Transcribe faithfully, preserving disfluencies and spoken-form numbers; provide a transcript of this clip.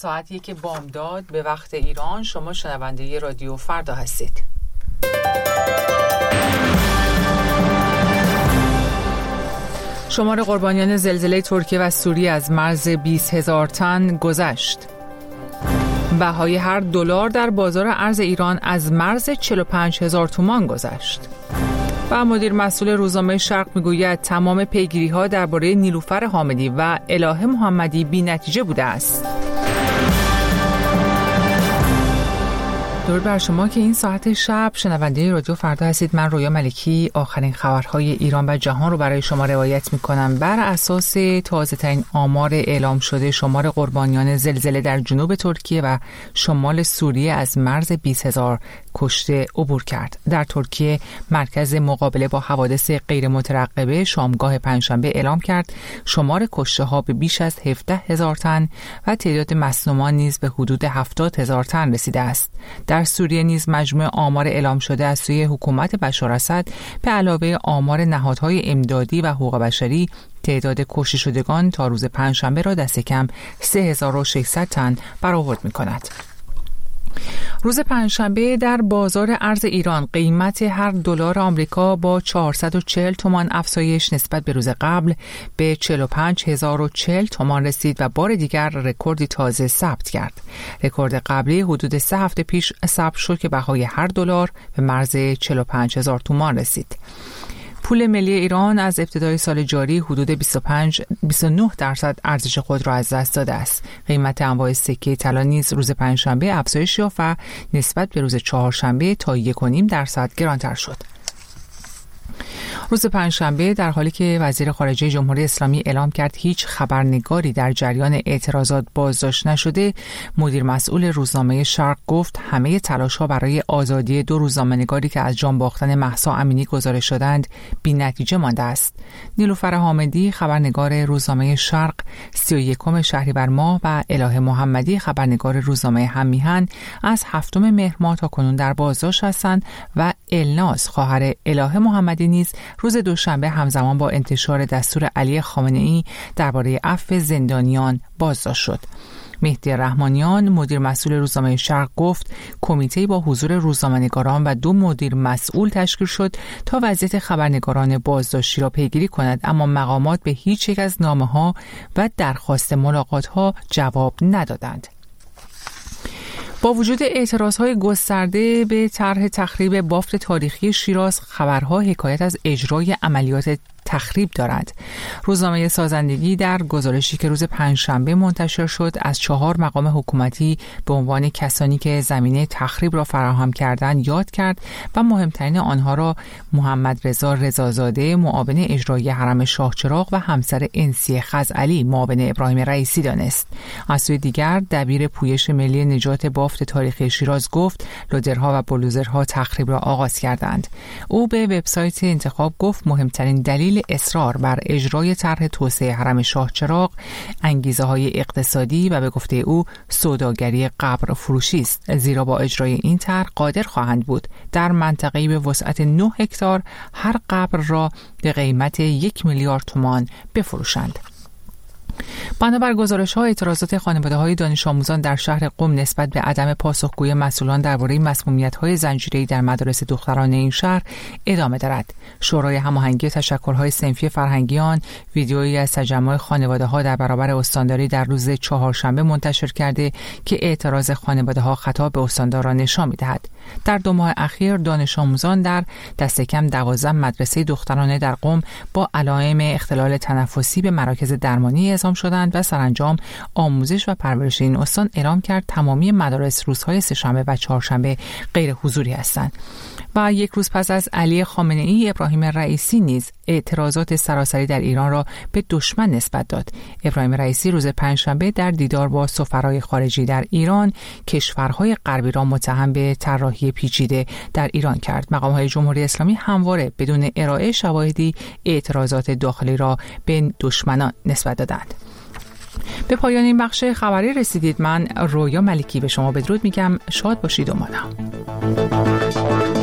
ساعت یک بامداد به وقت ایران. شما شنونده رادیو فردا هستید. شمار قربانیان زلزله ترکیه و سوریه از مرز بیست هزار تن گذشت. بهای هر دلار در بازار ارز ایران از مرز چهل و پنج هزار تومان گذشت. و مدیر مسئول روزنامه شرق میگوید تمام پیگیری‌ها درباره نیلوفر حامدی و الهه محمدی بی نتیجه بوده است. درود بر شما که این ساعت شب شنونده رادیو فردا هستید. من رویا ملکی آخرین خبرهای ایران و جهان رو برای شما روایت میکنم. بر اساس تازه ترین آمار اعلام شده، شمار قربانیان زلزله در جنوب ترکیه و شمال سوریه از مرز بیست هزار کشته عبور کرد. در ترکیه مرکز مقابله با حوادث غیر مترقبه شامگاه پنجشنبه اعلام کرد شمار کشته ها به بیش از هفده هزار تن و تعداد مصدومان نیز به حدود هفتاد هزار تن رسیده است. در سوریه نیز مجموع آمار اعلام شده از سوی حکومت بشار اسد به علاوه آمار نهادهای امدادی و حقوق بشری تعداد کشته شدگان تا روز پنجشنبه را دست کم سه هزار و ششصد تن برآورد می‌کند. روز پنجشنبه در بازار ارز ایران قیمت هر دلار آمریکا با چهارصد و چهل تومان افزایش نسبت به روز قبل به چهل و پنج هزار و چهل تومان رسید و بار دیگر رکوردی تازه ثبت کرد. رکورد قبلی حدود سه هفته پیش ثبت شد که بهای هر دلار به مرز چهل و پنج هزار تومان رسید. پول ملی ایران از ابتدای سال جاری حدود بیست و پنج بیست و نه درصد ارزش خود را از دست داده است. قیمت انواع سکه طلا نیز روز پنجشنبه افزایش یافت و نسبت به روز چهارشنبه تا یک و نیم درصد گرانتر شد. روز پنجشنبه در حالی که وزیر خارجه جمهوری اسلامی اعلام کرد هیچ خبرنگاری در جریان اعتراضات بازداشت نشده، مدیر مسئول روزنامه شرق گفت همه تلاش‌ها برای آزادی دو روزنامه‌نگاری که از جان باختن مهسا امینی گزارش شدند بی‌نتیجه مانده است. نیلوفر حامدی خبرنگار روزنامه شرق سی و یکم شهریور ماه و الهه محمدی خبرنگار روزنامه هممیهن از هفتم مهر ماه تا کنون در بازداشت هستند و الناز خواهر الهه محمدی نیز روز دوشنبه همزمان با انتشار دستور علی خامنه‌ای درباره عفو زندانیان بازداشت شد. مهدی رحمانیان مدیر مسئول روزنامه شرق گفت کمیته با حضور روزنامه‌نگاران و دو مدیر مسئول تشکیل شد تا وضعیت خبرنگاران بازداشتی را پیگیری کند، اما مقامات به هیچ یک از نامه‌ها و درخواست ملاقات‌ها جواب ندادند. با وجود اعتراضهای گسترده به طرح تخریب بافت تاریخی شیراز، خبرها حکایت از اجرای عملیات تخریب دارند. روزنامه سازندگی در گزارشی که روز پنجشنبه منتشر شد از چهار مقام حکومتی به عنوان کسانی که زمینه تخریب را فراهم کردند یاد کرد و مهمترین آنها را محمد رضا رضازاده معاون اجرایی حرم شاهچراغ و همسر انسی خزعلی معاون ابراهیم رئیسی دانست. از سوی دیگر دبیر پویش ملی نجات بافت تاریخی شیراز گفت لودرها و بلوزرها تخریب را آغاز کردند. او به وبسایت انتخاب گفت مهمترین دلیل اصرار بر اجرای طرح توسعه حرم شاهچراغ انگیزه‌های اقتصادی و به گفته او سوداگری قبر فروشی است، زیرا با اجرای این طرح قادر خواهند بود در منطقه‌ای به وسعت نه هکتار هر قبر را به قیمت یک میلیارد تومان بفروشند. بنابر گزارش‌ها اعتراضات خانواده‌های دانش آموزان در شهر قم نسبت به عدم پاسخگویی مسئولان درباره مسمومیت‌های زنجیره‌ای در مدارس دخترانه این شهر ادامه دارد. شورای هماهنگی تشکل‌های صنفی فرهنگیان ویدیویی از تجمع خانواده‌ها در برابر استانداری در روز چهارشنبه منتشر کرده که اعتراض خانواده‌ها خطاب به استاندار نشان می‌دهد. در دو ماه اخیر دانش آموزان در دست کم دوازده مدرسه دخترانه در قم با علائم اختلال تنفسی به مراکز درمانی اعزام شدند و سرانجام آموزش و پرورش این استان اعلام کرد تمامی مدارس روزهای سه‌شنبه و چهارشنبه غیر حضوری هستند. و یک روز پس از علی خامنه‌ای، ابراهیم رئیسی نیز اعتراضات سراسری در ایران را به دشمن نسبت داد. ابراهیم رئیسی روز پنجشنبه در دیدار با سفرای خارجی در ایران کشورهای غربی را متهم به طراحی پیچیده در ایران کرد. مقام‌های جمهوری اسلامی همواره بدون ارائه شواهدی اعتراضات داخلی را به دشمنان نسبت دادند. به پایان این بخش خبری رسیدید. من رویا ملکی به شما بدرود میگم. شاد باشید و مانا.